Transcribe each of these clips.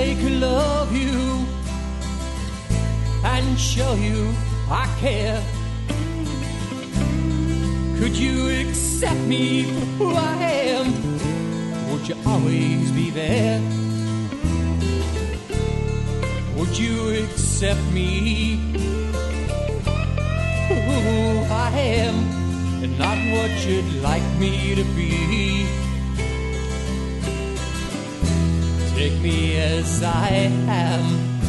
I could love you and show you I care, could you accept me for who I am? Would you always be there? Would you accept me for who I am and not what you'd like me to be? Take me as I am,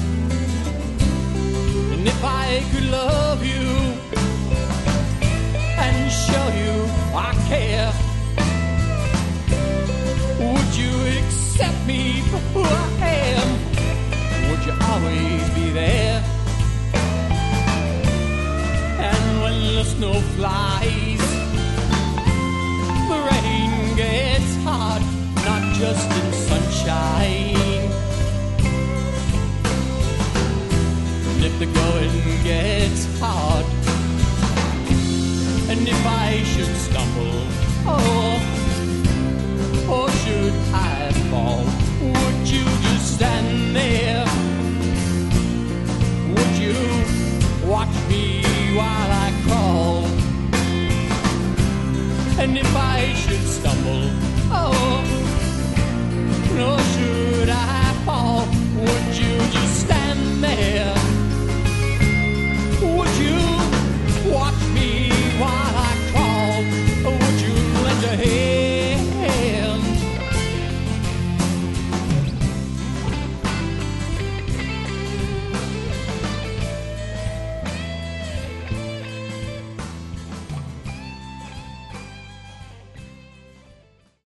and if I could love you and show you I care, would you accept me for who I am? Would you always be there? And when the snow flies, the rain gets hard, not just in sunshine. And if the going gets hard, and if I should stumble, or should I fall, would you just stand there? Would you watch me while I crawl? And if I should stumble, or should